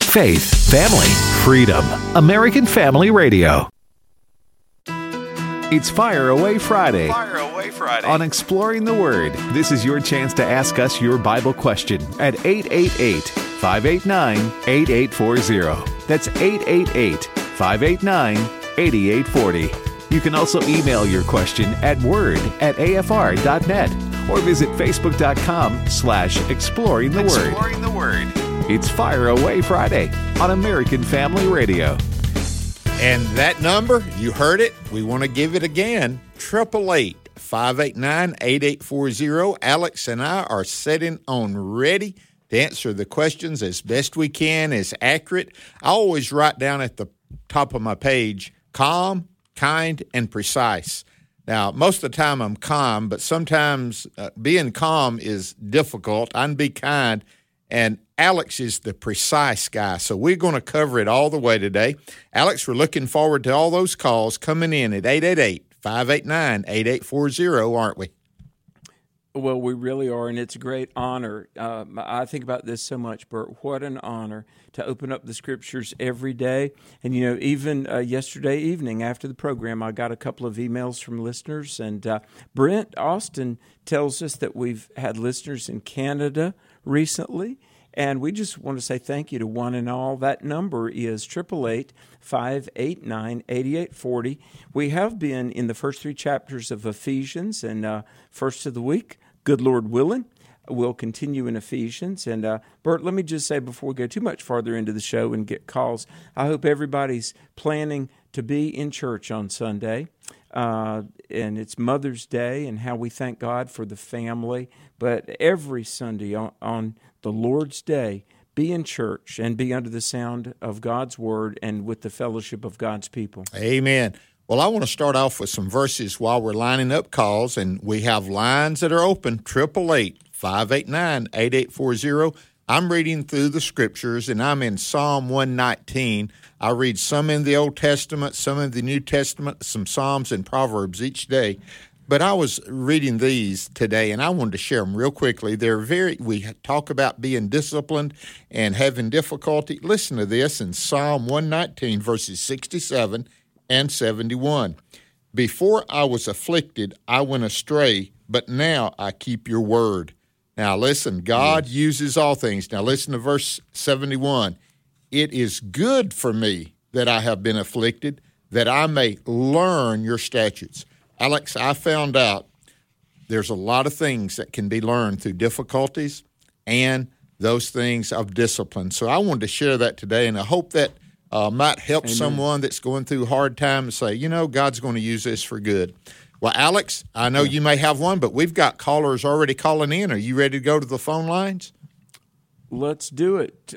faith, family, freedom. American Family Radio. It's Fire Away Friday. Fire Away Friday. On Exploring the Word. This is your chance to ask us your Bible question at 888-589-8840. That's 888-589-8840. You can also email your question at word@afr.net or visit facebook.com/exploring the word. Exploring the Word. It's Fire Away Friday on American Family Radio. And that number, you heard it. We want to give it again. 888-589-8840. Alex and I are sitting on ready to answer the questions as best we can, as accurate. I always write down at the top of my page, calm, kind, and precise. Now, most of the time I'm calm, but sometimes being calm is difficult. I can be kind, and Alex is the precise guy, so we're going to cover it all the way today. Alex, we're looking forward to all those calls coming in at 888-589-8840, aren't we? Well, we really are, and it's a great honor. I think about this so much, Bert. What an honor to open up the Scriptures every day. And, you know, even yesterday evening after the program, I got a couple of emails from listeners, and Brent Austin tells us that we've had listeners in Canada recently. And we just want to say thank you to one and all. That number is 888-589-8840. We have been in the first 3 chapters of Ephesians, and first of the week, good Lord willing, we'll continue in Ephesians. And Bert, let me just say before we go too much farther into the show and get calls, I hope everybody's planning to be in church on Sunday. And it's Mother's Day, and how we thank God for the family. But every Sunday on the Lord's Day, be in church and be under the sound of God's Word and with the fellowship of God's people. Amen. Well, I want to start off with some verses while we're lining up calls, and we have lines that are open, 888-589-8840. I'm reading through the Scriptures, and I'm in Psalm 119. I read some in the Old Testament, some in the New Testament, some Psalms and Proverbs each day. But I was reading these today, and I wanted to share them real quickly. We talk about being disciplined and having difficulty. Listen to this in Psalm 119, verses 67 and 71. Before I was afflicted, I went astray, but now I keep your word. Now listen, God uses all things. Now listen to verse 71. It is good for me that I have been afflicted, that I may learn your statutes. Alex, I found out there's a lot of things that can be learned through difficulties and those things of discipline. So I wanted to share that today, and I hope that might help someone that's going through a hard time and say, you know, God's going to use this for good. Well, Alex, I know you may have one, but we've got callers already calling in. Are you ready to go to the phone lines? Let's do it.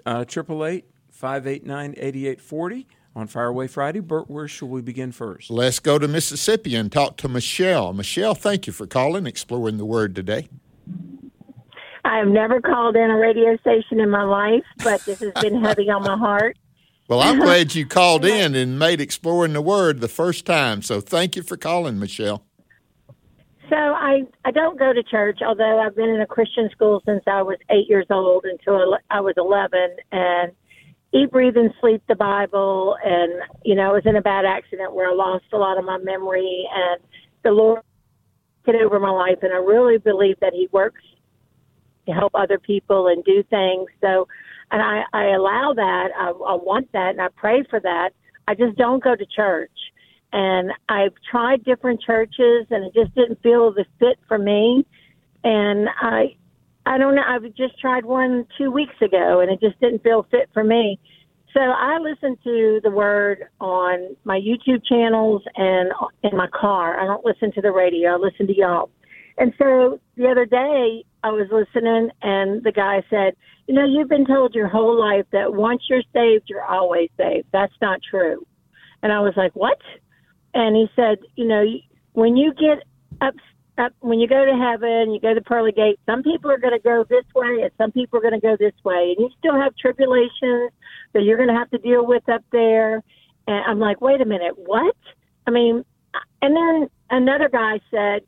888-589-8840. On Faraway Friday. Bert, where shall we begin first? Let's go to Mississippi and talk to Michelle. Michelle, thank you for calling, Exploring the Word today. I've never called in a radio station in my life, but this has been heavy on my heart. Well, I'm glad you called in and made Exploring the Word the first time, so thank you for calling, Michelle. So I don't go to church, although I've been in a Christian school since I was 8 years old until I was 11, and eat, breathe, and sleep the Bible, and, you know, I was in a bad accident where I lost a lot of my memory, and the Lord took over my life, and I really believe that He works to help other people and do things. So, and I allow that, I want that, and I pray for that. I just don't go to church, and I've tried different churches, and it just didn't feel the fit for me, and I don't know. I just tried one 2 weeks ago, and it just didn't feel fit for me. So I listen to the Word on my YouTube channels and in my car. I don't listen to the radio. I listen to y'all. And so the other day I was listening, and the guy said, you know, you've been told your whole life that once you're saved, you're always saved. That's not true. And I was like, what? And he said, you know, when you get up, when you go to heaven, you go to the pearly gate, some people are going to go this way and some people are going to go this way. And you still have tribulations that you're going to have to deal with up there. And I'm like, wait a minute, what? I mean, and then another guy said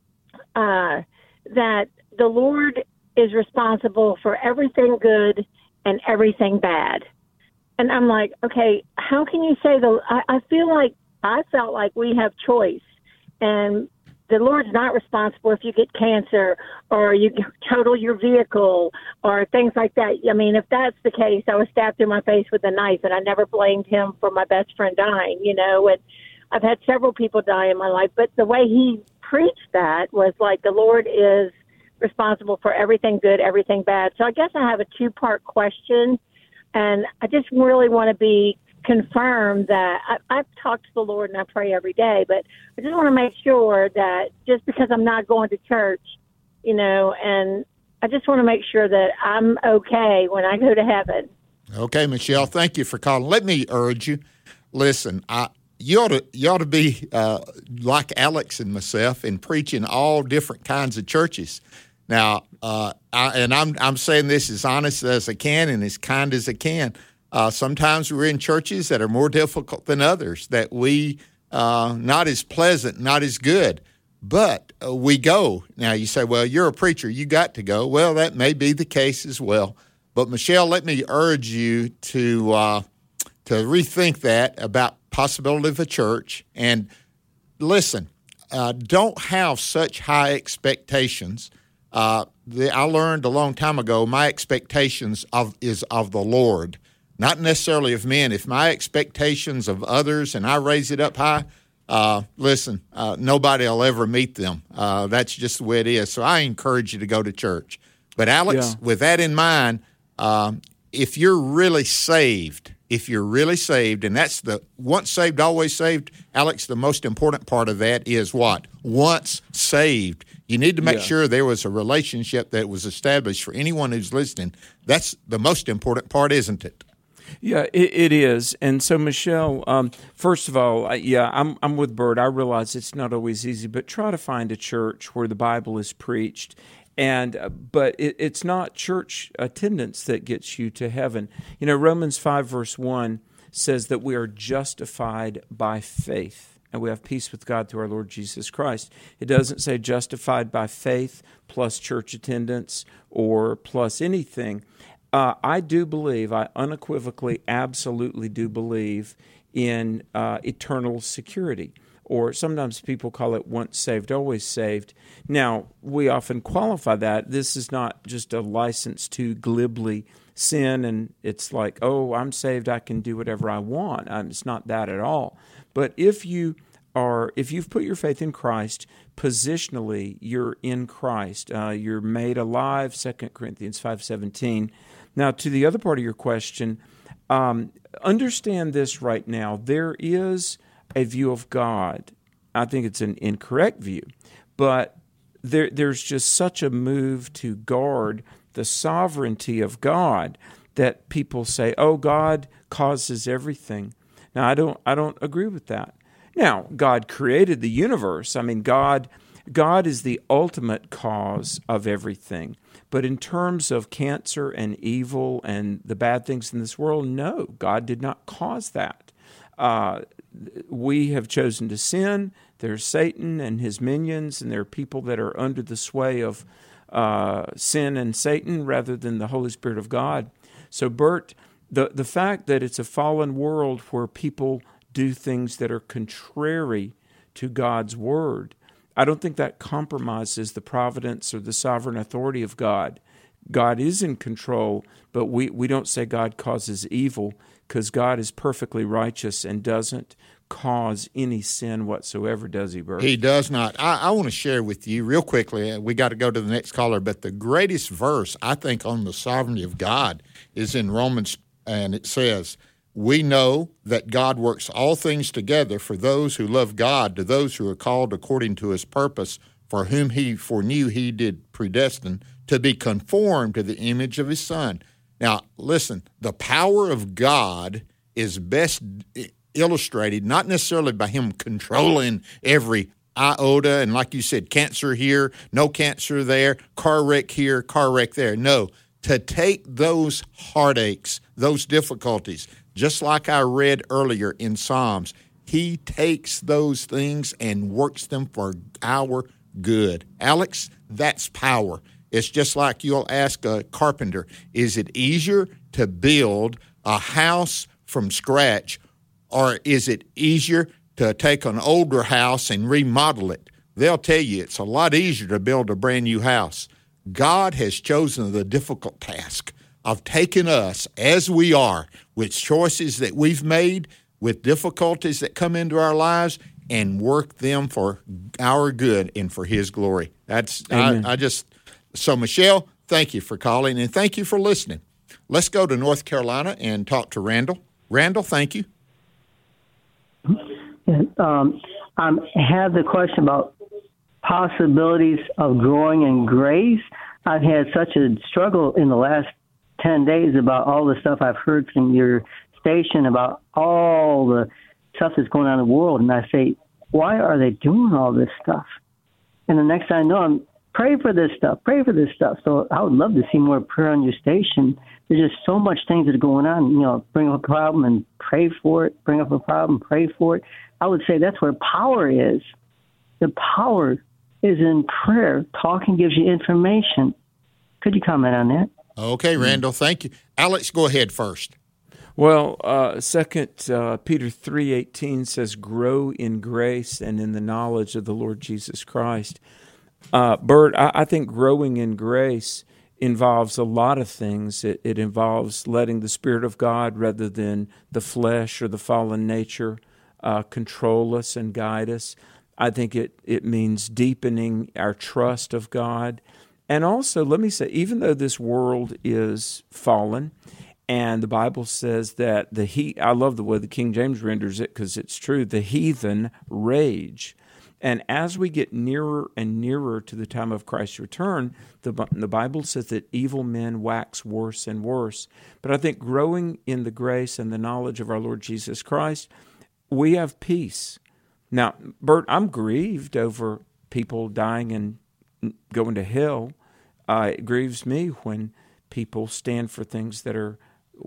that the Lord is responsible for everything good and everything bad. And I'm like, okay, how can you say I felt like we have choice, and the Lord's not responsible if you get cancer or you total your vehicle or things like that. I mean, if that's the case, I was stabbed through my face with a knife, and I never blamed him for my best friend dying, and I've had several people die in my life, but the way he preached that was like the Lord is responsible for everything good, everything bad. So I guess I have a two-part question, and I just really want to be confirmed that I've talked to the Lord and I pray every day, but I just want to make sure that just because I'm not going to church, and I just want to make sure that I'm okay when I go to heaven. Okay, Michelle, thank you for calling. Let me urge you, listen, you ought to be like Alex and myself and preach in all different kinds of churches. Now, I'm saying this as honest as I can and as kind as I can. Sometimes we're in churches that are more difficult than others, that we not as pleasant, not as good, but we go. Now, you say, well, you're a preacher, you got to go. Well, that may be the case as well. But, Michelle, let me urge you to rethink that about possibility of a church. And listen, don't have such high expectations. I learned a long time ago, my expectations is of the Lord, not necessarily of men. If my expectations of others and I raise it up high, nobody will ever meet them. That's just the way it is. So I encourage you to go to church. But Alex, with that in mind, if you're really saved, and that's the once saved, always saved, Alex, the most important part of that is what? Once saved. You need to make sure there was a relationship that was established for anyone who's listening. That's the most important part, isn't it? Yeah, it is. And so, Michelle, first of all, I'm with Bert. I realize it's not always easy, but try to find a church where the Bible is preached. But it's not church attendance that gets you to heaven. Romans 5 verse 1 says that we are justified by faith, and we have peace with God through our Lord Jesus Christ. It doesn't say justified by faith plus church attendance or plus anything. I do believe, I unequivocally, absolutely do believe in eternal security. Or sometimes people call it once saved, always saved. Now, we often qualify that. This is not just a license to glibly sin, and it's like, oh, I'm saved, I can do whatever I want. It's not that at all. But if you've put your faith in Christ, positionally, you're in Christ. You're made alive, 2 Corinthians 5:17. Now, to the other part of your question, understand this right now. There is a view of God. I think it's an incorrect view, but there's just such a move to guard the sovereignty of God that people say, "Oh, God causes everything." Now, I don't agree with that. Now, God created the universe. I mean, God is the ultimate cause of everything. But in terms of cancer and evil and the bad things in this world, no, God did not cause that. We have chosen to sin. There's Satan and his minions, and there are people that are under the sway of sin and Satan rather than the Holy Spirit of God. So, Bert, the fact that it's a fallen world where people do things that are contrary to God's word, I don't think that compromises the providence or the sovereign authority of God. God is in control, but we don't say God causes evil, because God is perfectly righteous and doesn't cause any sin whatsoever, does he, Bert? He does not. I want to share with you real quickly, we got to go to the next caller, but the greatest verse, I think, on the sovereignty of God is in Romans, and it says, "We know that God works all things together for those who love God, to those who are called according to his purpose, for whom he foreknew he did predestine to be conformed to the image of his Son." Now, listen, the power of God is best illustrated not necessarily by him controlling every iota, and like you said, cancer here, no cancer there, car wreck here, car wreck there. No, to take those heartaches, those difficulties, just like I read earlier in Psalms, he takes those things and works them for our good. Alex, that's power. It's just like you'll ask a carpenter, is it easier to build a house from scratch, or is it easier to take an older house and remodel it? They'll tell you it's a lot easier to build a brand new house. God has chosen the difficult task of taking us as we are, with choices that we've made, with difficulties that come into our lives, and work them for our good and for His glory. So Michelle, thank you for calling, and thank you for listening. Let's go to North Carolina and talk to Randall. Randall, thank you. I have the question about possibilities of growing in grace. I've had such a struggle in the last 10 days about all the stuff I've heard from your station about all the stuff that's going on in the world. And I say, why are they doing all this stuff? And the next thing I know, I'm pray for this stuff. So I would love to see more prayer on your station. There's just so much things that are going on. Bring up a problem and pray for it. Bring up a problem, pray for it. I would say that's where power is. The power is in prayer. Talking gives you information. Could you comment on that? Okay, Randall, thank you. Alex, go ahead first. Well, 2 Peter 3:18 says, grow in grace and in the knowledge of the Lord Jesus Christ. Bert, I think growing in grace involves a lot of things. It involves letting the Spirit of God, rather than the flesh or the fallen nature, control us and guide us. I think it means deepening our trust of God. And also, let me say, even though this world is fallen, and the Bible says that I love the way the King James renders it because it's true, the heathen rage. And as we get nearer and nearer to the time of Christ's return, the Bible says that evil men wax worse and worse. But I think growing in the grace and the knowledge of our Lord Jesus Christ, we have peace. Now, Bert, I'm grieved over people dying and going to hell. It grieves me when people stand for things that are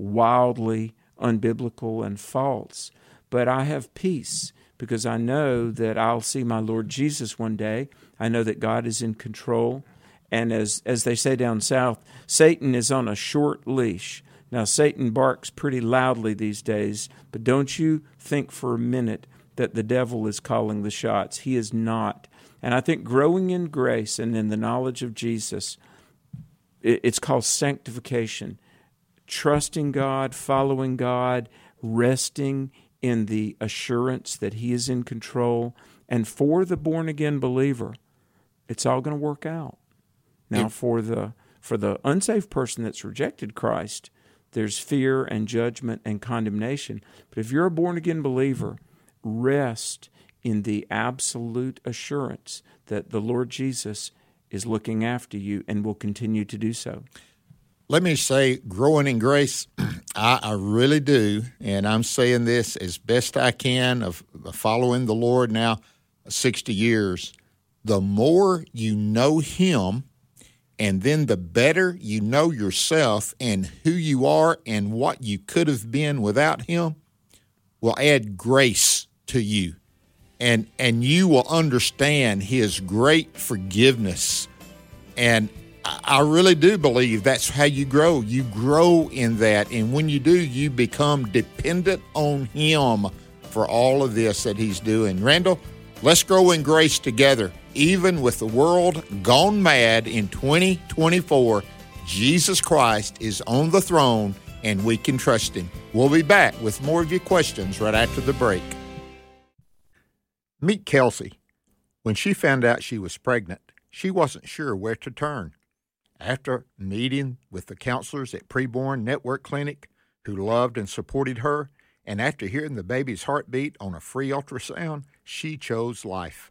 wildly unbiblical and false. But I have peace because I know that I'll see my Lord Jesus one day. I know that God is in control. And as they say down south, Satan is on a short leash. Now, Satan barks pretty loudly these days, but don't you think for a minute that the devil is calling the shots. He is not. And I think growing in grace and in the knowledge of Jesus, it's called sanctification. Trusting God, following God, resting in the assurance that He is in control. And for the born-again believer, it's all going to work out. Now, for the unsaved person that's rejected Christ, there's fear and judgment and condemnation. But if you're a born-again believer, rest in the absolute assurance that the Lord Jesus is looking after you and will continue to do so. Let me say, growing in grace, I really do, and I'm saying this as best I can of following the Lord now 60 years. The more you know Him, and then the better you know yourself and who you are and what you could have been without Him, will add grace to you. And you will understand His great forgiveness. And I really do believe that's how you grow. You grow in that. And when you do, you become dependent on Him for all of this that He's doing. Randall, let's grow in grace together. Even with the world gone mad in 2024, Jesus Christ is on the throne and we can trust Him. We'll be back with more of your questions right after the break. Meet Kelsey. When she found out she was pregnant, she wasn't sure where to turn. After meeting with the counselors at Preborn Network Clinic who loved and supported her, and after hearing the baby's heartbeat on a free ultrasound, she chose life.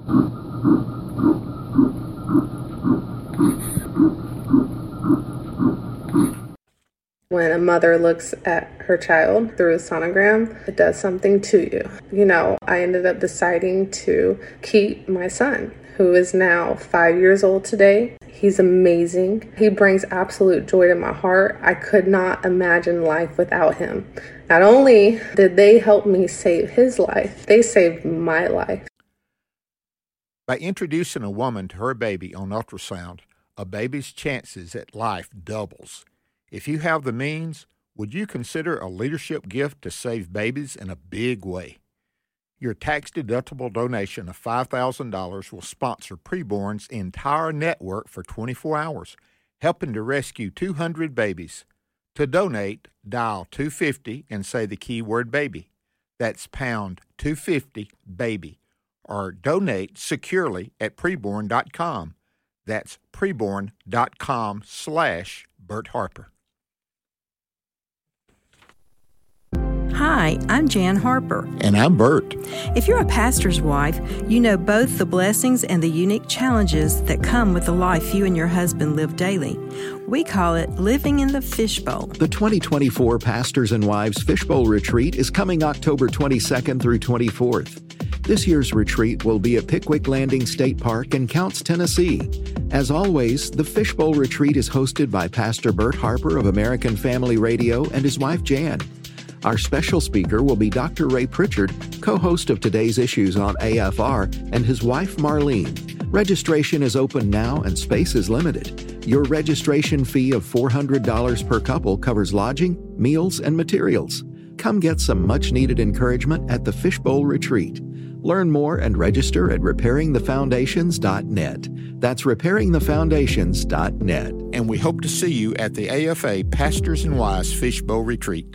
When a mother looks at her child through a sonogram, it does something to you. I ended up deciding to keep my son, who is now 5 years old today. He's amazing. He brings absolute joy to my heart. I could not imagine life without him. Not only did they help me save his life, they saved my life. By introducing a woman to her baby on ultrasound, a baby's chances at life doubles. If you have the means, Would you consider a leadership gift to save babies in a big way? Your tax-deductible donation of $5,000 will sponsor Preborn's entire network for 24 hours, helping to rescue 200 babies. To donate, dial 250 and say the keyword baby. That's pound 250 baby. Or donate securely at preborn.com. That's preborn.com/Bert Harper. Hi, I'm Jan Harper. And I'm Bert. If you're a pastor's wife, you know both the blessings and the unique challenges that come with the life you and your husband live daily. We call it living in the fishbowl. The 2024 Pastors and Wives Fishbowl Retreat is coming October 22nd through 24th. This year's retreat will be at Pickwick Landing State Park in Counce, Tennessee. As always, the Fishbowl Retreat is hosted by Pastor Bert Harper of American Family Radio and his wife Jan. Our special speaker will be Dr. Ray Pritchard, co-host of Today's Issues on AFR, and his wife Marlene. Registration is open now and space is limited. Your registration fee of $400 per couple covers lodging, meals, and materials. Come get some much-needed encouragement at the Fishbowl Retreat. Learn more and register at repairingthefoundations.net. That's repairingthefoundations.net. And we hope to see you at the AFA Pastors and Wives Fishbowl Retreat.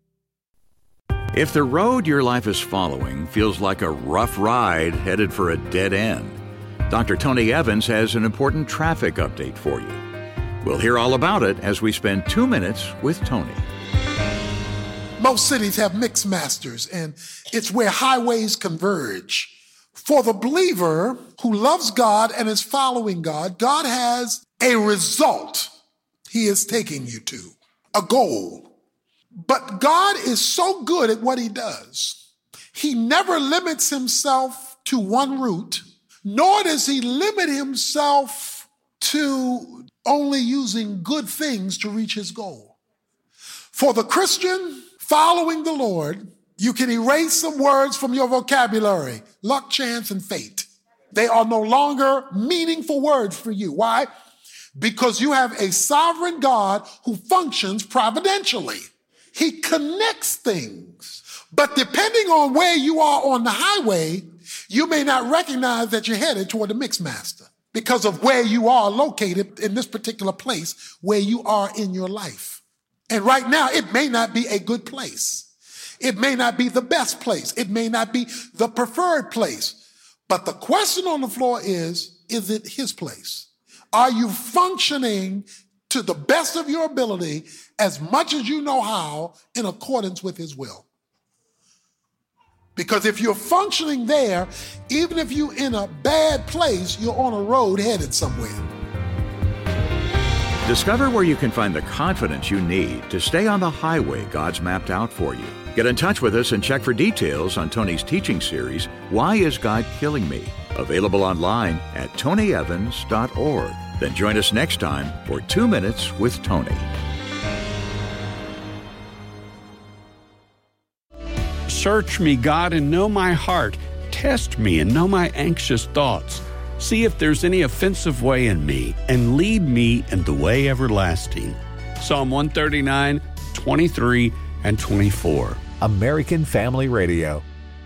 If the road your life is following feels like a rough ride headed for a dead end, Dr. Tony Evans has an important traffic update for you. We'll hear all about it as we spend 2 minutes with Tony. Most cities have mixed masters, and it's where highways converge. For the believer who loves God and is following God, God has a result He is taking you to, a goal. But God is so good at what He does. He never limits Himself to one route, nor does He limit Himself to only using good things to reach His goal. For the Christian following the Lord, you can erase some words from your vocabulary: luck, chance, and fate. They are no longer meaningful words for you. Why? Because you have a sovereign God who functions providentially. He connects things. But depending on where you are on the highway, you may not recognize that you're headed toward the Mixmaster because of where you are located in this particular place where you are in your life. And right now, it may not be a good place. It may not be the best place. It may not be the preferred place. But the question on the floor is it His place? Are you functioning to the best of your ability, as much as you know how, in accordance with His will? Because if you're functioning there, even if you're in a bad place, you're on a road headed somewhere. Discover where you can find the confidence you need to stay on the highway God's mapped out for you. Get in touch with us and check for details on Tony's teaching series, Why Is God Killing Me? Available online at tonyevans.org. Then join us next time for 2 Minutes with Tony. Search me, God, and know my heart. Test me and know my anxious thoughts. See if there's any offensive way in me, and lead me in the way everlasting. Psalm 139, 23, and 24. American Family Radio.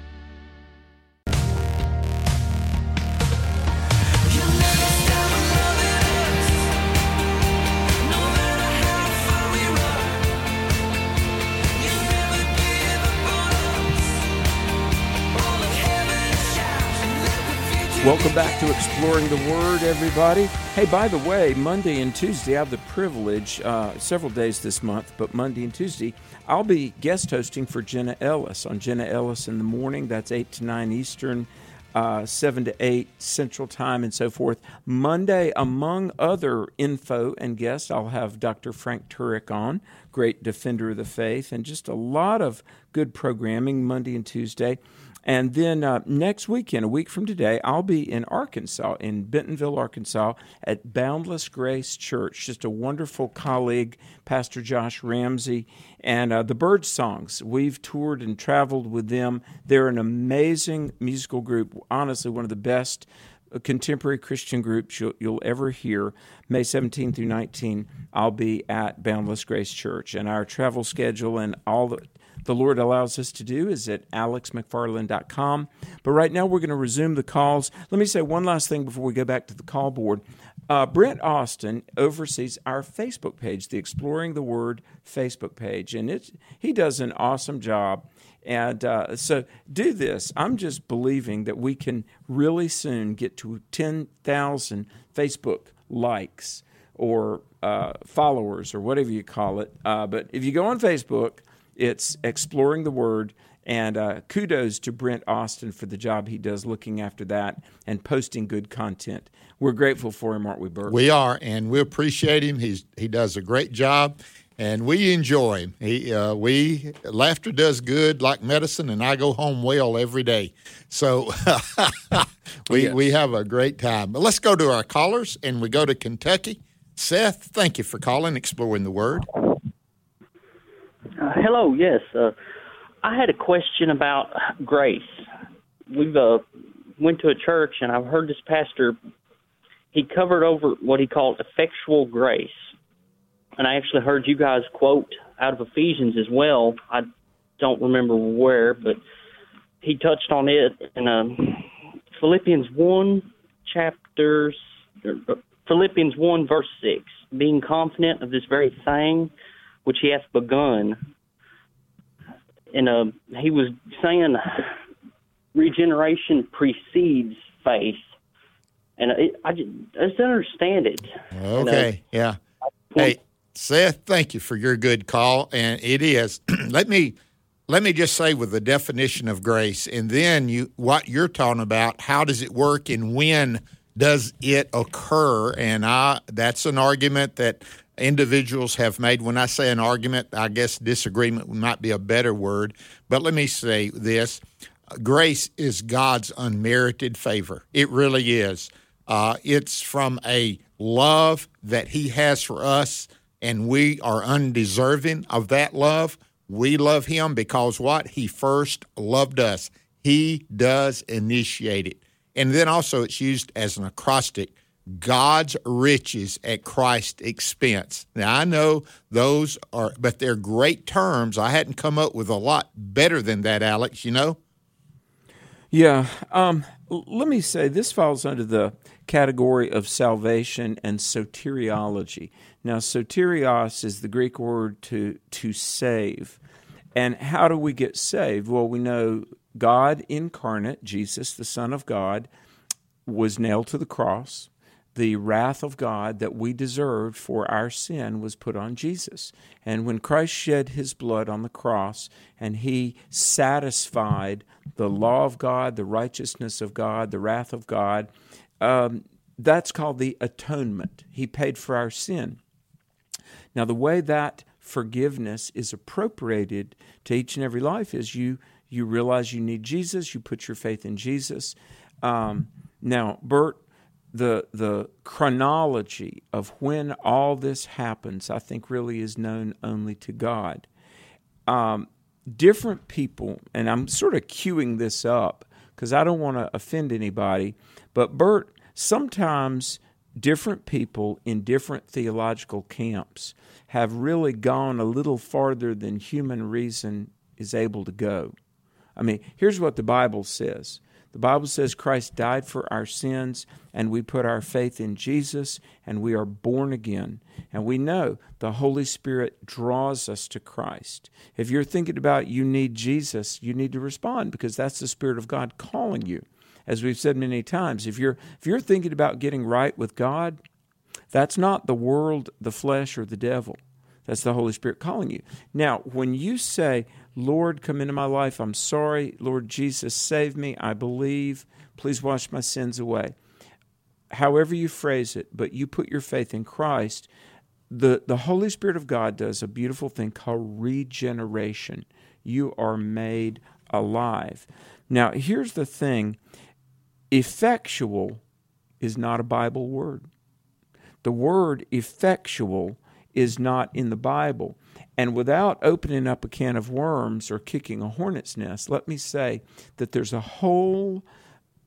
Welcome back to Exploring the Word, everybody. Hey, by the way, Monday and Tuesday, I have the privilege, several days this month, but Monday and Tuesday, I'll be guest hosting for Jenna Ellis on Jenna Ellis in the morning. That's 8 to 9 Eastern, 7 to 8 Central Time, and so forth. Monday, among other info and guests, I'll have Dr. Frank Turek on, great defender of the faith, and just a lot of good programming Monday and Tuesday. And then next weekend, a week from today, I'll be in Arkansas, in Bentonville, Arkansas, at Boundless Grace Church. Just a wonderful colleague, Pastor Josh Ramsey, and the Bird Songs. We've toured and traveled with them. They're an amazing musical group, honestly one of the best contemporary Christian groups you'll ever hear. May 17 through 19, I'll be at Boundless Grace Church. And our travel schedule and all the Lord allows us to do is at alexmcfarland.com. But right now we're going to resume the calls. Let me say one last thing before we go back to the call board. Brent Austin oversees our Facebook page, the Exploring the Word Facebook page, and he does an awesome job. And so do this. I'm just believing that we can really soon get to 10,000 Facebook likes or followers or whatever you call it. But if you go on Facebook, it's Exploring the Word. And kudos to Brent Austin for the job he does looking after that and posting good content. We're grateful for him, aren't we, Bert? We are, and we appreciate him. He does a great job, and we enjoy him. Laughter does good like medicine, and I go home well every day. So we have a great time. But let's go to our callers, and we go to Kentucky. Seth, thank you for calling, Exploring the Word. Hello, yes. I had a question about grace. We've went to a church, and I've heard this pastor, he covered over what he called effectual grace. And I actually heard you guys quote out of Ephesians as well. I don't remember where, but he touched on it in Philippians 1 verse 6, being confident of this very thing which he hath begun. And he was saying regeneration precedes faith. And I just don't understand it. Okay, yeah. Hey, Seth, thank you for your good call. And it is. Let me just say with the definition of grace, and then what you're talking about, how does it work and when does it occur? And that's an argument that individuals have made. When I say an argument, I guess disagreement might be a better word. But let me say this. Grace is God's unmerited favor. It really is. It's from a love that he has for us, and we are undeserving of that love. We love him because what? He first loved us. He does initiate it. And then also it's used as an acrostic, God's riches at Christ's expense. Now, I know those but they're great terms. I hadn't come up with a lot better than that, Alex, you know? Yeah. Let me say this falls under the category of salvation and soteriology. Now, soterios is the Greek word to save. And how do we get saved? Well, we know God incarnate, Jesus, the Son of God, was nailed to the cross. The wrath of God that we deserved for our sin was put on Jesus. And when Christ shed his blood on the cross and he satisfied the law of God, the righteousness of God, the wrath of God, that's called the atonement. He paid for our sin. Now, the way that forgiveness is appropriated to each and every life is you realize you need Jesus, you put your faith in Jesus. Now, Bert, the chronology of when all this happens, I think really is known only to God. Different people, and I'm sort of queuing this up because I don't want to offend anybody, but Bert, sometimes different people in different theological camps have really gone a little farther than human reason is able to go. I mean, here's what the Bible says. The Bible says Christ died for our sins, and we put our faith in Jesus, and we are born again. And we know the Holy Spirit draws us to Christ. If you're thinking about you need Jesus, you need to respond because that's the Spirit of God calling you. As we've said many times, if you're thinking about getting right with God, that's not the world, the flesh, or the devil. That's the Holy Spirit calling you. Now, when you say, Lord, come into my life, I'm sorry, Lord Jesus, save me, I believe, please wash my sins away. However you phrase it, but you put your faith in Christ, the Holy Spirit of God does a beautiful thing called regeneration. You are made alive. Now, here's the thing. Effectual is not a Bible word. The word effectual is not in the Bible. And without opening up a can of worms or kicking a hornet's nest, let me say that there's a whole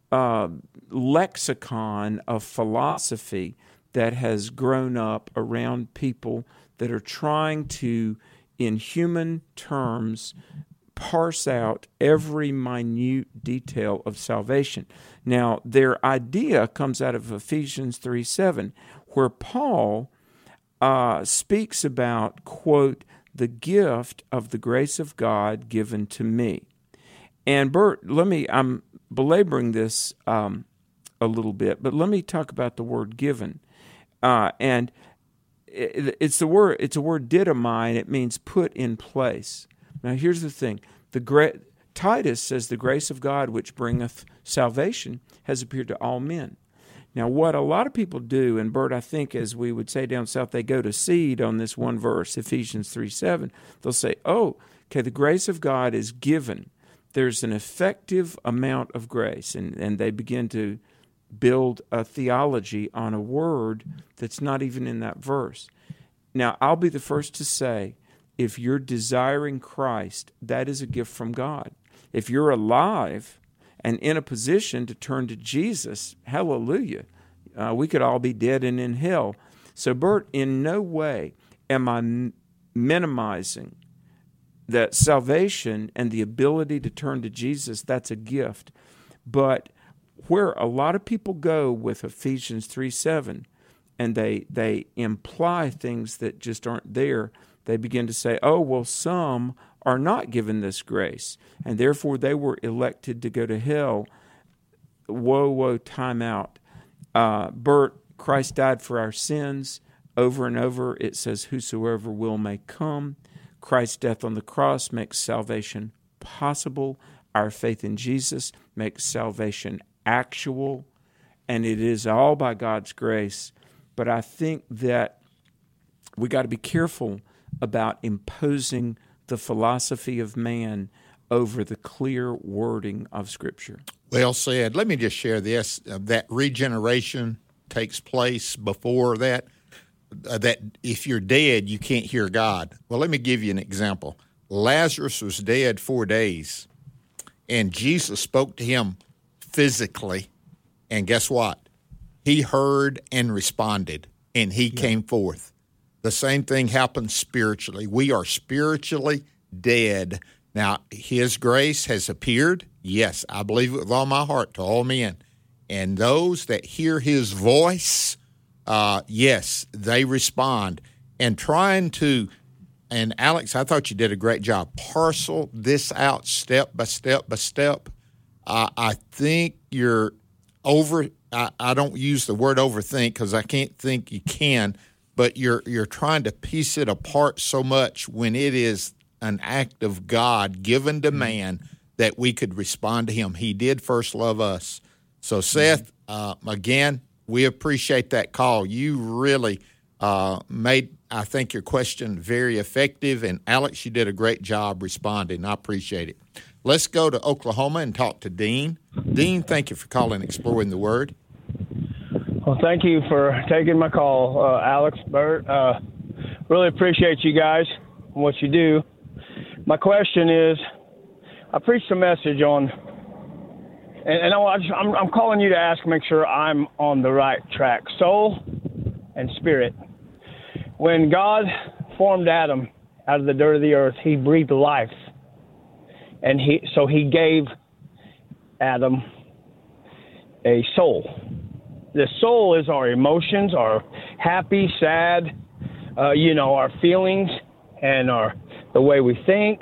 lexicon of philosophy that has grown up around people that are trying to, in human terms, parse out every minute detail of salvation. Now, their idea comes out of Ephesians 3:7, where Paul speaks about, quote, the gift of the grace of God given to me. And Bert, I'm belaboring this a little bit, but let me talk about the word given. And it's a word didomai, and it means put in place. Now, here's the thing. Titus says the grace of God which bringeth salvation has appeared to all men. Now, what a lot of people do, and Bert, I think as we would say down south, they go to seed on this one verse, Ephesians 3:7. They'll say, the grace of God is given. There's an effective amount of grace, and they begin to build a theology on a word that's not even in that verse. Now, I'll be the first to say, if you're desiring Christ, that is a gift from God. If you're alive and in a position to turn to Jesus, hallelujah, we could all be dead and in hell. So, Bert, in no way am I minimizing that salvation and the ability to turn to Jesus, that's a gift. But where a lot of people go with Ephesians 3:7, and they imply things that just aren't there, they begin to say, some are not given this grace, and therefore they were elected to go to hell. Whoa, time out. Bert, Christ died for our sins. Over and over it says, whosoever will may come. Christ's death on the cross makes salvation possible. Our faith in Jesus makes salvation actual, and it is all by God's grace. But I think that we got to be careful about imposing the philosophy of man over the clear wording of Scripture. Well said. Let me just share this. That regeneration takes place before that if you're dead, you can't hear God. Well, let me give you an example. Lazarus was dead 4 days, and Jesus spoke to him physically, and guess what? He heard and responded, and he came forth. The same thing happens spiritually. We are spiritually dead. Now, his grace has appeared. Yes, I believe it with all my heart to all men. And those that hear his voice, yes, they respond. And trying to, and Alex, I thought you did a great job, parcel this out step by step by step. I think you're I don't use the word overthink because I can't think you can, but you're trying to piece it apart so much when it is an act of God given to man that we could respond to him. He did first love us. So, Seth, again, we appreciate that call. You really made, I think, your question very effective, and Alex, you did a great job responding. I appreciate it. Let's go to Oklahoma and talk to Dean. Dean, thank you for calling Exploring the Word. Well, thank you for taking my call, Alex, Bert. Really appreciate you guys and what you do. My question is, I preached a message on, and I'm calling you to ask, make sure I'm on the right track. Soul and spirit. When God formed Adam out of the dirt of the earth, he breathed life. And he gave Adam a soul. The soul is our emotions, our happy, sad, our feelings, and the way we think.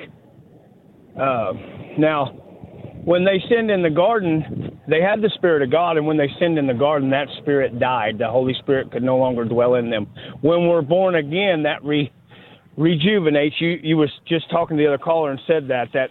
Now, when they sinned in the garden, they had the Spirit of God, and when they sinned in the garden, that Spirit died. The Holy Spirit could no longer dwell in them. When we're born again, that rejuvenates. You was just talking to the other caller and said that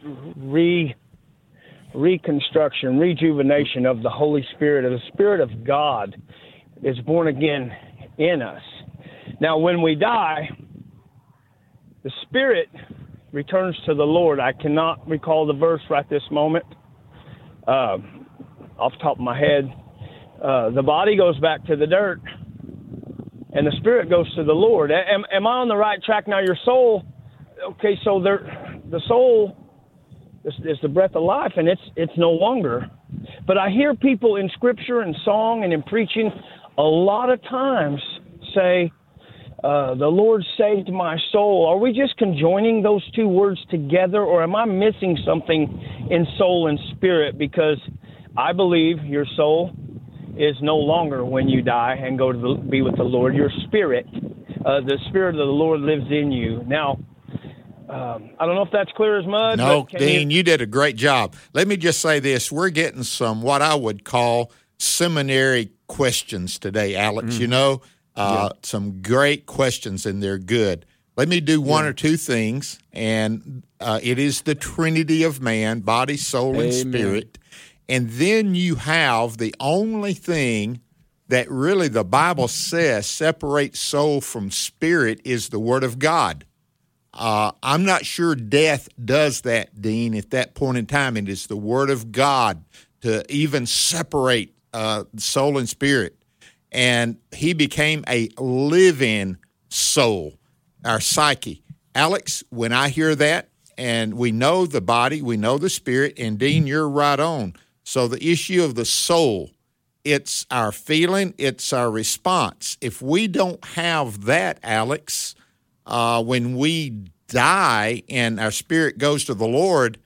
reconstruction, rejuvenation of the Holy Spirit, of the Spirit of God is born again in us. Now, when we die, the Spirit returns to the Lord. I cannot recall the verse right this moment off the top of my head. The body goes back to the dirt, and the Spirit goes to the Lord. Am I on the right track now? Your soul, okay, so the soul is the breath of life, and it's no longer. But I hear people in Scripture and song and in preaching a lot of times say, the Lord saved my soul. Are we just conjoining those two words together, or am I missing something in soul and spirit? Because I believe your soul is no longer when you die and go to be with the Lord. Your spirit, the Spirit of the Lord lives in you. Now, I don't know if that's clear as mud. No, Dean, you did a great job. Let me just say this. We're getting some what I would call seminary questions today, Alex. You know, some great questions, and they're good. Let me do one or two things, and it is the Trinity of man, body, soul, and spirit. And then you have the only thing that really the Bible says separates soul from spirit is the Word of God. I'm not sure death does that, Dean, at that point in time. It is the Word of God to even separate soul and spirit. And he became a living soul, our psyche. Alex, when I hear that, and we know the body, we know the spirit, and Dean, you're right on. So the issue of the soul, it's our feeling, it's our response. If we don't have that, Alex, when we die and our spirit goes to the Lord,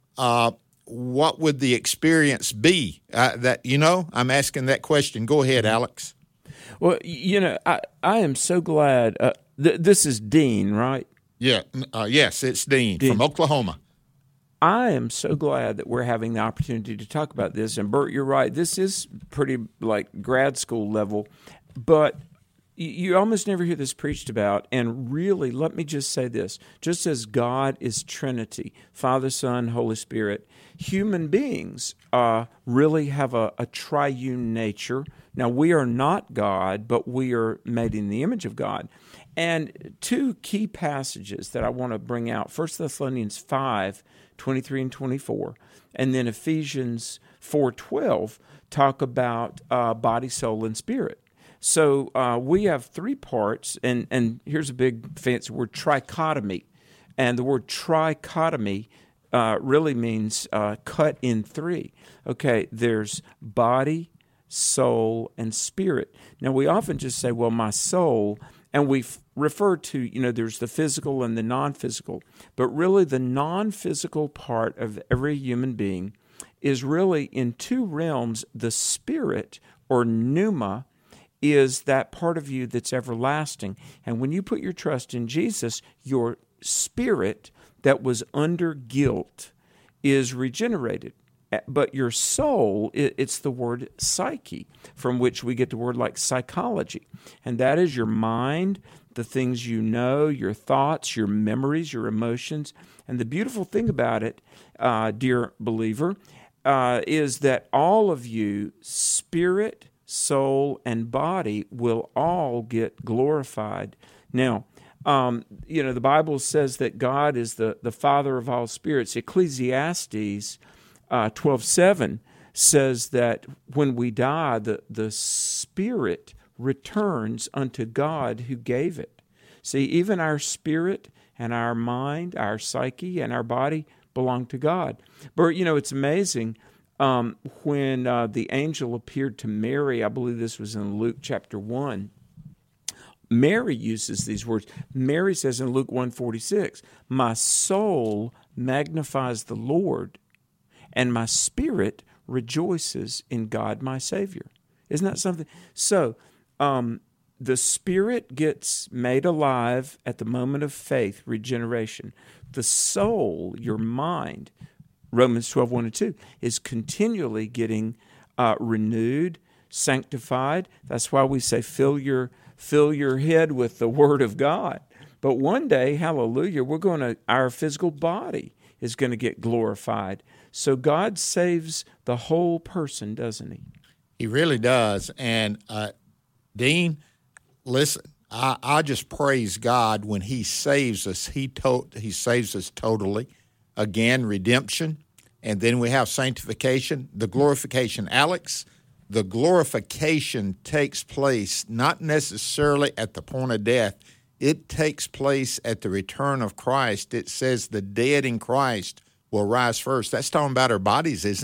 what would the experience be? I'm asking that question. Go ahead, Alex. Well, I am so glad. This is Dean, right? Yeah. Yes, it's Dean from Oklahoma. I am so glad that we're having the opportunity to talk about this. And Bert, you're right. This is pretty like grad school level, but you almost never hear this preached about. And really, let me just say this. Just as God is Trinity, Father, Son, Holy Spirit, human beings really have a triune nature. Now, we are not God, but we are made in the image of God. And two key passages that I want to bring out, 1 Thessalonians 5, 23 and 24, and then Ephesians 4:12 talk about body, soul, and spirit. So we have three parts, and here's a big fancy word, trichotomy. And the word trichotomy really means cut in three. Okay, there's body, soul, and spirit. Now, we often just say, well, my soul, and we refer to, there's the physical and the non-physical. But really, the non-physical part of every human being is really in two realms. The spirit, or pneuma, is that part of you that's everlasting. And when you put your trust in Jesus, your spirit that was under guilt is regenerated. But your soul, it's the word psyche, from which we get the word like psychology. And that is your mind, the things you know, your thoughts, your memories, your emotions. And the beautiful thing about it, dear believer, is that all of you, spirit, soul, and body, will all get glorified. Now, the Bible says that God is the Father of all spirits. Ecclesiastes 12:7 says that when we die, the spirit returns unto God who gave it. See, even our spirit and our mind, our psyche and our body belong to God. But, it's amazing when the angel appeared to Mary, I believe this was in Luke chapter 1, Mary uses these words. Mary says in Luke 1:46, my soul magnifies the Lord, and my spirit rejoices in God my Savior. Isn't that something? So the spirit gets made alive at the moment of faith, regeneration. The soul, your mind, Romans 12:1-2, is continually getting renewed, sanctified. That's why we say fill your head with the Word of God. But one day, hallelujah, our physical body is going to get glorified. So God saves the whole person, doesn't he? He really does. And Dean, listen, I just praise God when he saves us. He saves us totally. Again, redemption. And then we have sanctification, the glorification. Alex, the glorification takes place not necessarily at the point of death. It takes place at the return of Christ. It says the dead in Christ will rise first. That's talking about our bodies, isn't it?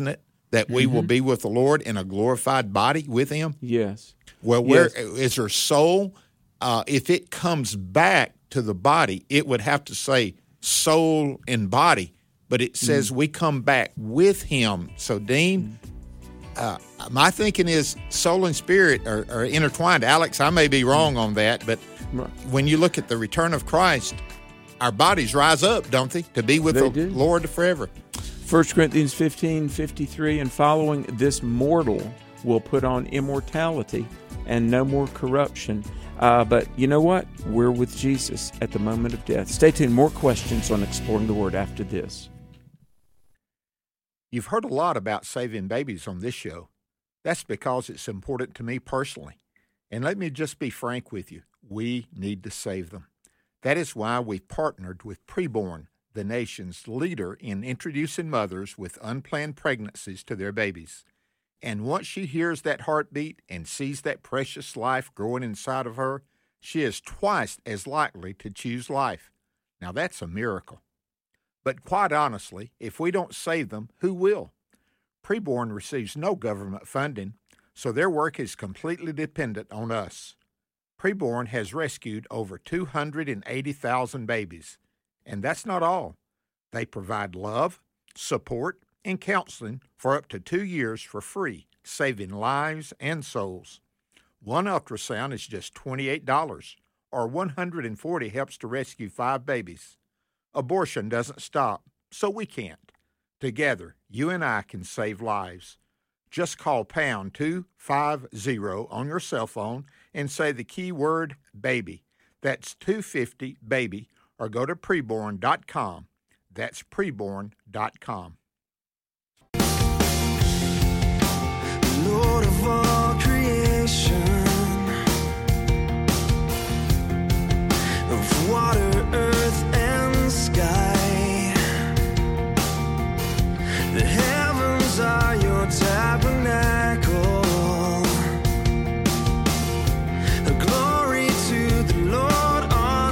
that we will be with the Lord in a glorified body with Him? Yes. Well, where is her soul? If it comes back to the body, it would have to say soul and body, but it says we come back with Him. So, Dean, my thinking is soul and spirit are intertwined. Alex, I may be wrong on that, but when you look at the return of Christ, our bodies rise up, don't they, to be with the Lord forever. 1 Corinthians 15:53, and following, this mortal will put on immortality and no more corruption. But you know what? We're with Jesus at the moment of death. Stay tuned. More questions on Exploring the Word after this. You've heard a lot about saving babies on this show. That's because it's important to me personally. And let me just be frank with you. We need to save them. That is why we've partnered with Preborn, the nation's leader in introducing mothers with unplanned pregnancies to their babies. And once she hears that heartbeat and sees that precious life growing inside of her, she is twice as likely to choose life. Now that's a miracle. But quite honestly, if we don't save them, who will? Preborn receives no government funding, so their work is completely dependent on us. Preborn has rescued over 280,000 babies. And that's not all. They provide love, support, and counseling for up to 2 years for free, saving lives and souls. One ultrasound is just $28, or $140 helps to rescue 5 babies. Abortion doesn't stop, so we can't. Together, you and I can save lives. Just call pound 250 on your cell phone and say the keyword baby. That's 250-BABY. Or go to preborn.com. That's preborn.com. Lord of all creation, of water, earth, and sky, the heavens are your tabernacle. Glory to the Lord on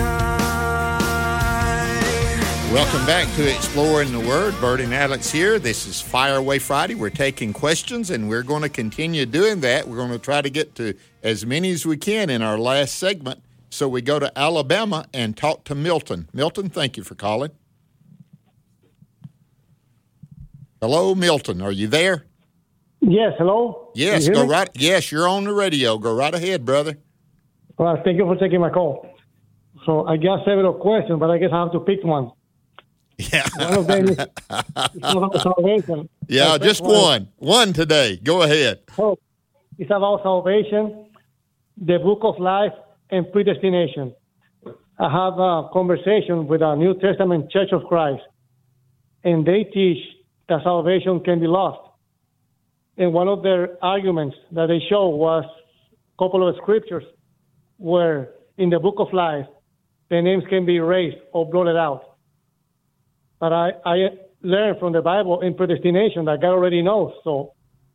high. Welcome back to Exploring the Word. Bert and Alex here. This is Fire Away Friday. We're taking questions, and we're going to continue doing that. We're going to try to get to as many as we can in our last segment. So we go to Alabama and talk to Milton. Milton, thank you for calling. Hello, Milton. Are you there? Yes, hello? Yes, go right. Yes, you're on the radio. Go right ahead, brother. Well, thank you for taking my call. So I got several questions, but I guess I have to pick one. Yeah. One of them is about salvation. Yeah, just one. One today. Go ahead. Oh, it's about salvation, the book of life, and predestination. I have a conversation with a New Testament Church of Christ, and they teach that salvation can be lost. And one of their arguments that they show was a couple of scriptures where in the book of life, the names can be erased or blotted out. But I learned from the Bible in predestination that God already knows. So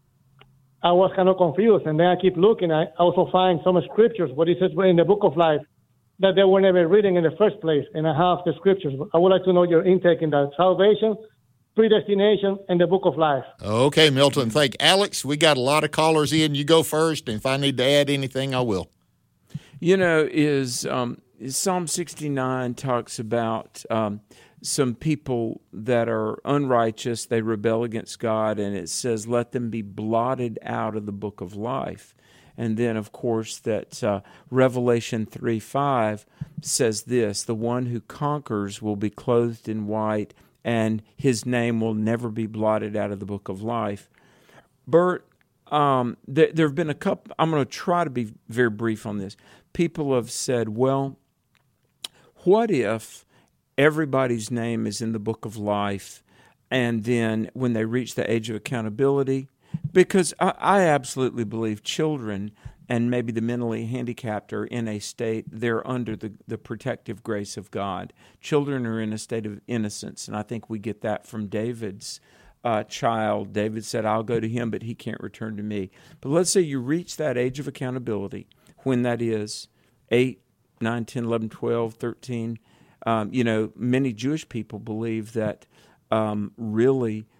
I was kind of confused. And then I keep looking. I also find some scriptures where it says in the book of life that they were never reading in the first place. And I have the scriptures. I would like to know your intake in that. Salvation, predestination, and the book of life. Okay, Milton. Thank you. Alex, we got a lot of callers in. You go first. And if I need to add anything, I will. You know, Psalm 69 talks about some people that are unrighteous, they rebel against God, and it says, let them be blotted out of the book of life. And then, of course, that Revelation 3:5 says this, the one who conquers will be clothed in white, and his name will never be blotted out of the book of life. Bert, there have been a couple, I'm going to try to be very brief on this. People have said, well, what if everybody's name is in the book of life, and then when they reach the age of accountability, because I absolutely believe children and maybe the mentally handicapped are in a state, they're under the protective grace of God. Children are in a state of innocence, and I think we get that from David's child. David said, I'll go to him, but he can't return to me. But let's say you reach that age of accountability, when that is 8, 9, 10, 11, 12, 13. Many Jewish people believe that really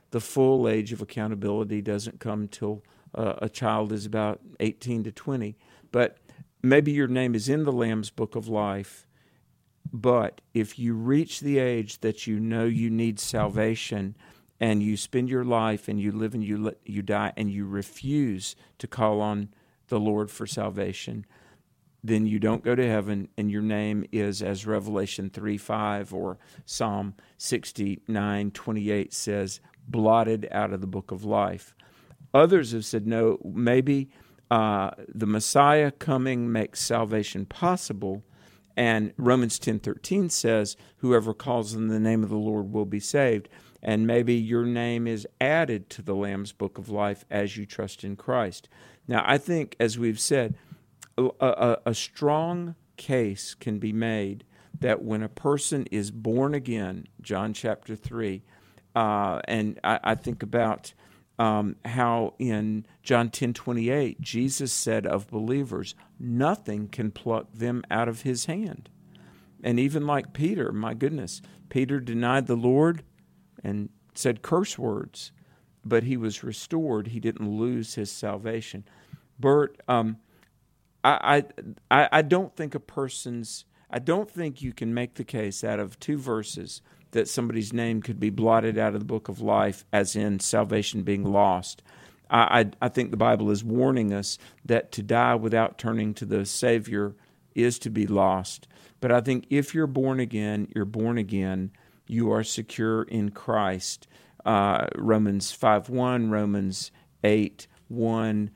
the full age of accountability doesn't come till a child is about 18 to 20. But maybe your name is in the Lamb's Book of Life, but if you reach the age that you know you need salvation, and you spend your life and you live and you die, and you refuse to call on the Lord for salvation, then you don't go to heaven, and your name is, as Revelation 3:5 or Psalm 69:28 says, blotted out of the book of life. Others have said, no, maybe the Messiah coming makes salvation possible, and Romans 10:13 says, whoever calls on the name of the Lord will be saved. And maybe your name is added to the Lamb's Book of Life as you trust in Christ. Now, I think, as we've said, a strong case can be made that when a person is born again, John chapter 3, and I think about how in John 10:28, Jesus said of believers, nothing can pluck them out of his hand. And even like Peter, my goodness, Peter denied the Lord and said curse words, but he was restored. He didn't lose his salvation. Bert, I don't think I don't think you can make the case out of two verses that somebody's name could be blotted out of the book of life, as in salvation being lost. I think the Bible is warning us that to die without turning to the Savior is to be lost. But I think if you're born again, you're born again. You are secure in Christ. Romans 5:1, Romans 8:1,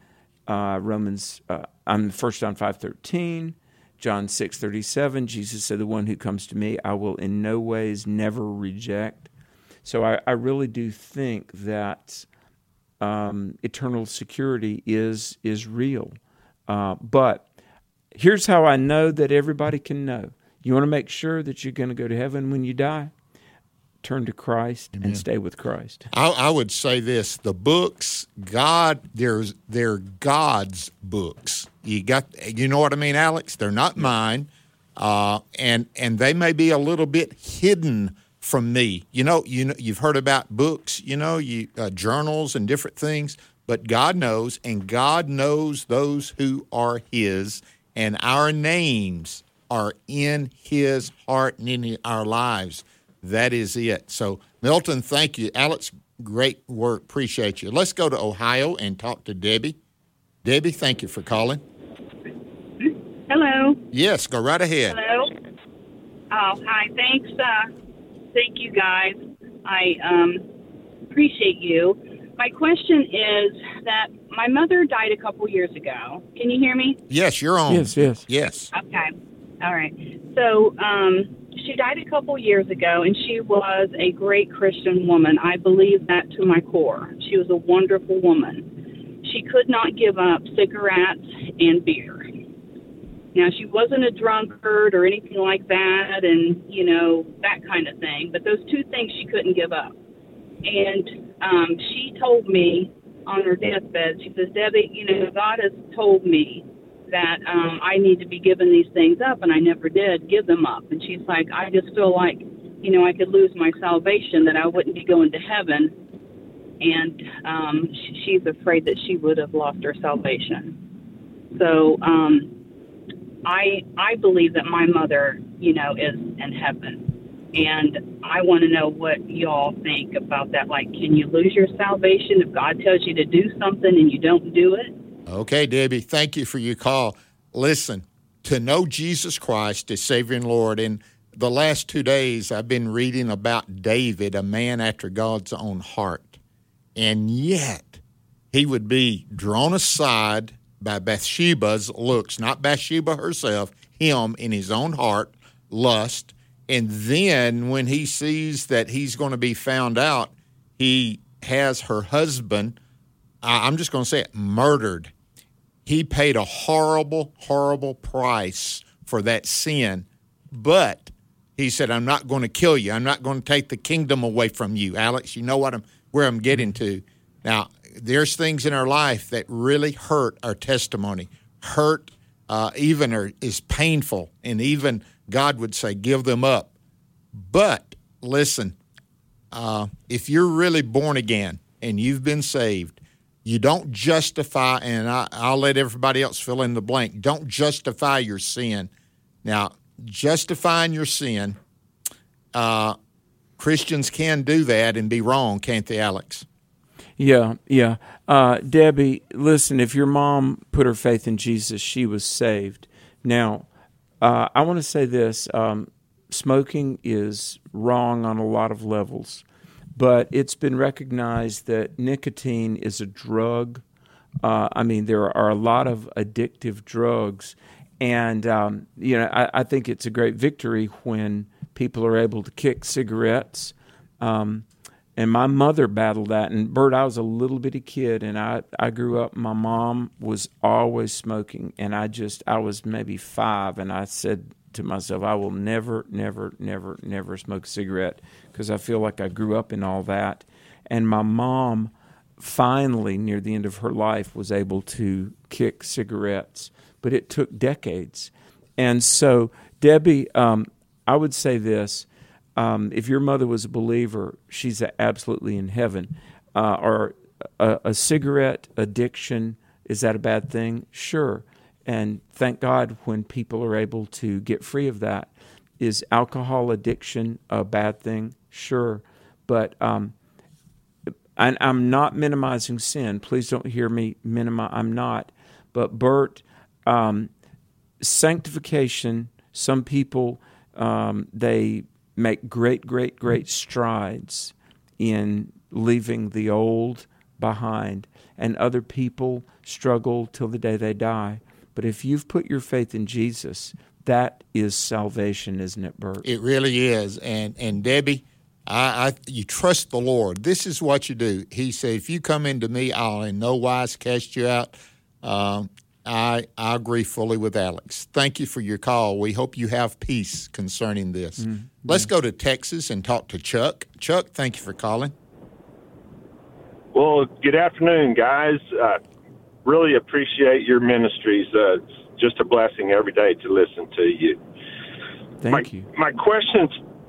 I'm 1 John 5:13, John 6:37. Jesus said, "The one who comes to me, I will in no ways never reject." So I really do think that eternal security is real. But here's how I know that everybody can know. You want to make sure that you're going to go to heaven when you die? Turn to Christ and stay with Christ. I would say this: the books, they're God's books. You know what I mean, Alex? They're not mine, and they may be a little bit hidden from me. You've heard about books, journals and different things, but God knows, and God knows those who are His, and our names are in His heart and in our lives. That is it. So, Milton, thank you. Alex, great work. Appreciate you. Let's go to Ohio and talk to Debbie. Debbie, thank you for calling. Hello. Yes, go right ahead. Hello. Oh, hi. Thanks. Thank you, guys. I appreciate you. My question is that my mother died a couple years ago. Can you hear me? Yes, you're on. Yes. Okay. All right. So, she died a couple years ago, and she was a great Christian woman. I believe that to my core. She was a wonderful woman. She could not give up cigarettes and beer. Now, she wasn't a drunkard or anything like that, and, that kind of thing. But those two things she couldn't give up. And she told me on her deathbed, she says, "Debbie, God has told me that I need to be giving these things up, and I never did give them up." And she's like, "I just feel like, I could lose my salvation, that I wouldn't be going to heaven." And she's afraid that she would have lost her salvation. So I believe that my mother, is in heaven. And I want to know what y'all think about that. Like, can you lose your salvation if God tells you to do something and you don't do it? Okay, Debbie, thank you for your call. Listen, to know Jesus Christ as Savior and Lord, in the last 2 days I've been reading about David, a man after God's own heart. And yet he would be drawn aside by Bathsheba's looks, not Bathsheba herself, him in his own heart, lust. And then when he sees that he's going to be found out, he has her husband, I'm just going to say it, murdered. He paid a horrible, horrible price for that sin. But he said, "I'm not going to kill you. I'm not going to take the kingdom away from you." Alex, you know where I'm getting to. Now, there's things in our life that really hurt our testimony, is painful, and even God would say, give them up. But listen, if you're really born again and you've been saved, you don't justify, and I'll let everybody else fill in the blank, don't justify your sin. Now, justifying your sin, Christians can do that and be wrong, can't they, Alex? Yeah. Debbie, listen, if your mom put her faith in Jesus, she was saved. Now, I want to say this. Smoking is wrong on a lot of levels, but it's been recognized that nicotine is a drug. There are a lot of addictive drugs, and I think it's a great victory when people are able to kick cigarettes. And my mother battled that. And Bert, I was a little bitty kid, and I grew up. My mom was always smoking, and I was maybe 5, and I said to myself, I will never, never, never, never smoke a cigarette because I feel like I grew up in all that. And my mom finally, near the end of her life, was able to kick cigarettes, but it took decades. And so, Debbie, I would say this. If your mother was a believer, she's absolutely in heaven. Or a cigarette addiction, is that a bad thing? Sure. And thank God when people are able to get free of that. Is alcohol addiction a bad thing? Sure. But I'm not minimizing sin. Please don't hear me minimize. I'm not. But Bert, sanctification, some people, they make great strides in leaving the old behind, and other people struggle till the day they die. But if you've put your faith in Jesus, that is salvation, isn't it, Bert? It really is. And Debbie, you trust the Lord. This is what you do. He said, if you come into me, I'll in no wise cast you out. I agree fully with Alex. Thank you for your call. We hope you have peace concerning this. Mm-hmm. Let's go to Texas and talk to Chuck. Chuck, thank you for calling. Well, good afternoon, guys. Really appreciate your ministries. It's just a blessing every day to listen to you. Thank you. My question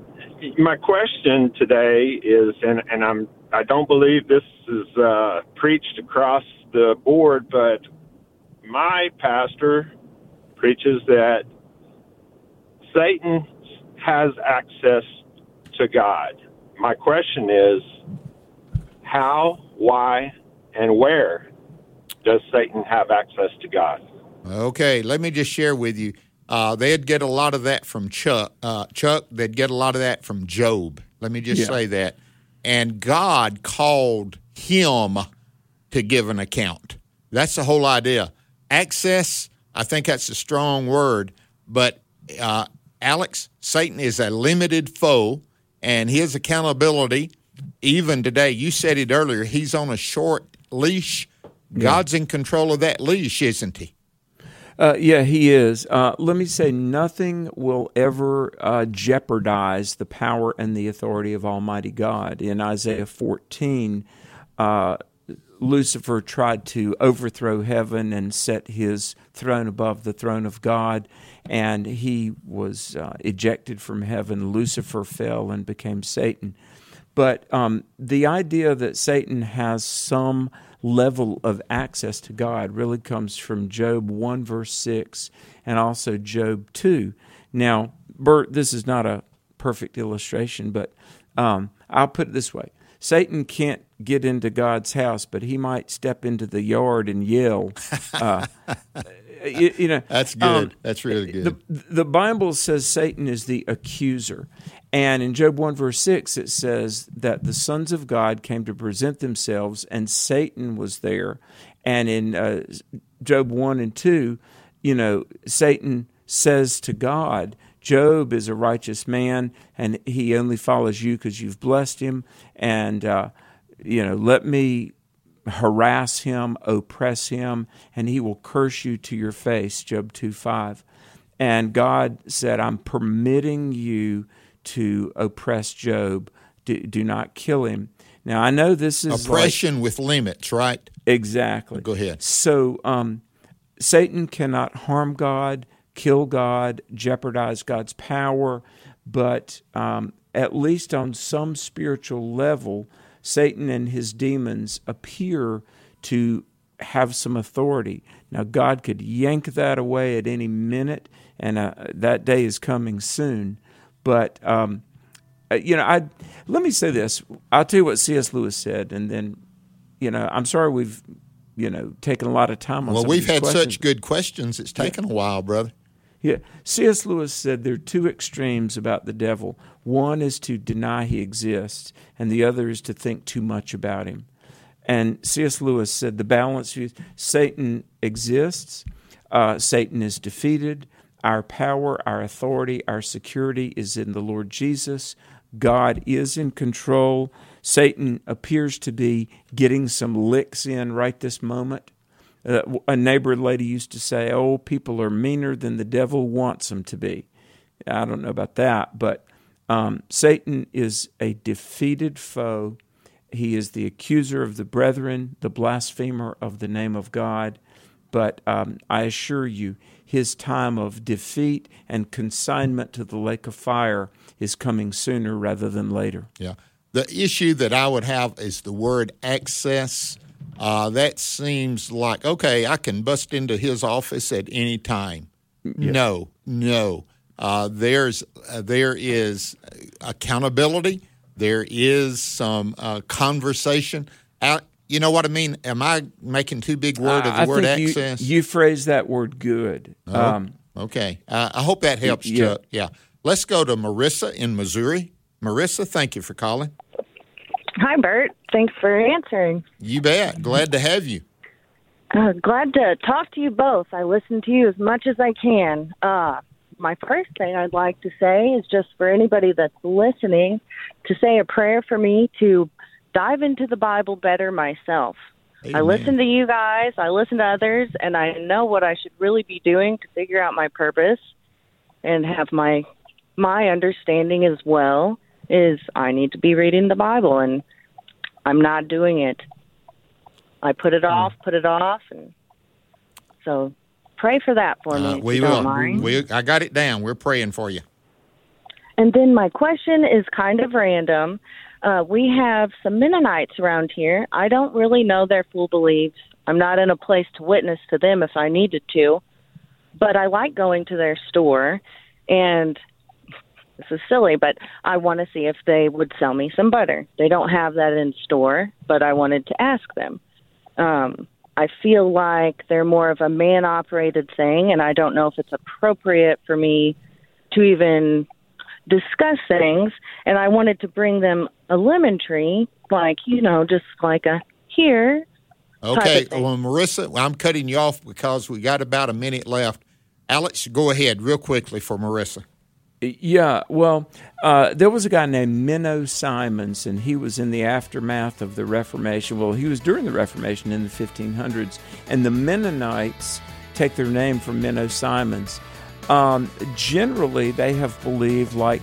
today is, and I don't believe this is preached across the board, but my pastor preaches that Satan has access to God. My question is, how, why, and where does Satan have access to God? Okay, let me just share with you. They'd get a lot of that from Chuck. They'd get a lot of that from Job. Let me just say that. And God called him to give an account. That's the whole idea. Access, I think that's a strong word, but Alex, Satan is a limited foe, and his accountability, even today, you said it earlier, he's on a short leash. God's in control of that leash, isn't he? Yeah, he is. Let me say, nothing will ever jeopardize the power and the authority of Almighty God. In Isaiah 14, Lucifer tried to overthrow heaven and set his throne above the throne of God, and he was ejected from heaven. Lucifer fell and became Satan. But the idea that Satan has some level of access to God really comes from Job 1, verse 6, and also Job 2. Now, Bert, this is not a perfect illustration, but I'll put it this way. Satan can't get into God's house, but he might step into the yard and yell. That's good. That's really good. The Bible says Satan is the accuser. And in Job 1, verse 6, it says that the sons of God came to present themselves, and Satan was there. And in Job 1 and 2, Satan says to God, Job is a righteous man, and he only follows you because you've blessed him. And, let me harass him, oppress him, and he will curse you to your face, Job 2:5. And God said, I'm permitting you to oppress Job. Do not kill him. Now, I know this is oppression with limits, right? Exactly. Go ahead. So Satan cannot harm God, kill God, jeopardize God's power, but at least on some spiritual level, Satan and his demons appear to have some authority. Now, God could yank that away at any minute, and that day is coming soon. But, let me say this. I'll tell you what C.S. Lewis said, and then, I'm sorry we've, taken a lot of time on some of these questions. Well, we've had such good questions. It's taken a while, brother. Yeah. C.S. Lewis said there are two extremes about the devil. One is to deny he exists, and the other is to think too much about him. And C.S. Lewis said the balance view, Satan exists, Satan is defeated, our power, our authority, our security is in the Lord Jesus. God is in control. Satan appears to be getting some licks in right this moment. A neighbor lady used to say, "Oh, people are meaner than the devil wants them to be." I don't know about that, but Satan is a defeated foe. He is the accuser of the brethren, the blasphemer of the name of God. But I assure you, his time of defeat and consignment to the lake of fire is coming sooner rather than later. Yeah. The issue that I would have is the word access. That seems like, okay, I can bust into his office at any time. Yeah. No. There is accountability. There is some conversation. You know what I mean? Am I making too big word of the word access? You phrased that word good. Okay. I hope that helps, Chuck. Yeah. Let's go to Marissa in Missouri. Marissa, thank you for calling. Hi, Bert. Thanks for answering. You bet. Glad to have you. Glad to talk to you both. I listen to you as much as I can. My first thing I'd like to say is just for anybody that's listening to say a prayer for me to dive into the Bible better myself. Amen. I listen to you guys, I listen to others, and I know what I should really be doing to figure out my purpose and have my understanding as well is I need to be reading the Bible, and I'm not doing it. I put it off, and so pray for that for me. We will. I got it down. We're praying for you. And then my question is kind of random. We have some Mennonites around here. I don't really know their full beliefs. I'm not in a place to witness to them if I needed to, but I like going to their store, and this is silly, but I want to see if they would sell me some butter. They don't have that in store, but I wanted to ask them. I feel like they're more of a man-operated thing, and I don't know if it's appropriate for me to even discuss things, and I wanted to bring them a lemon tree, like, just like a here. Okay, well, Marissa, I'm cutting you off because we got about a minute left. Alex, go ahead real quickly for Marissa. Yeah, well, there was a guy named Menno Simons, and he was in the aftermath of the Reformation. Well, he was during the Reformation in the 1500s, and the Mennonites take their name from Menno Simons. Generally, they have believed like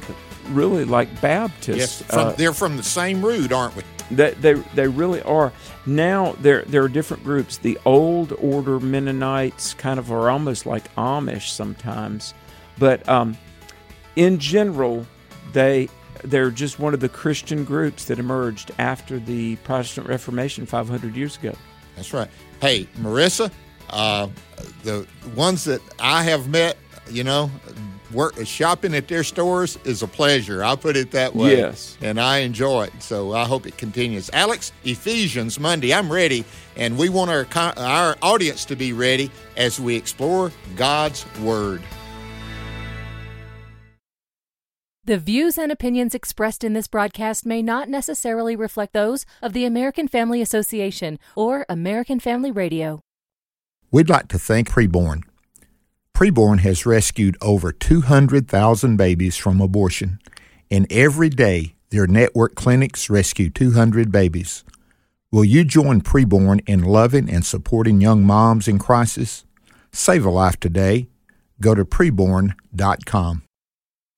Baptists. Yes, they're from the same root, aren't we? They really are. Now, there are different groups. The Old Order Mennonites kind of are almost like Amish sometimes, but in general, they're just one of the Christian groups that emerged after the Protestant Reformation 500 years ago. That's right. Hey, Marissa, the ones that I have met, shopping at their stores is a pleasure. I'll put it that way. Yes. And I enjoy it, so I hope it continues. Alex, Ephesians Monday, I'm ready, and we want our audience to be ready as we explore God's Word. The views and opinions expressed in this broadcast may not necessarily reflect those of the American Family Association or American Family Radio. We'd like to thank Preborn. Preborn has rescued over 200,000 babies from abortion, and every day their network clinics rescue 200 babies. Will you join Preborn in loving and supporting young moms in crisis? Save a life today. Go to preborn.com.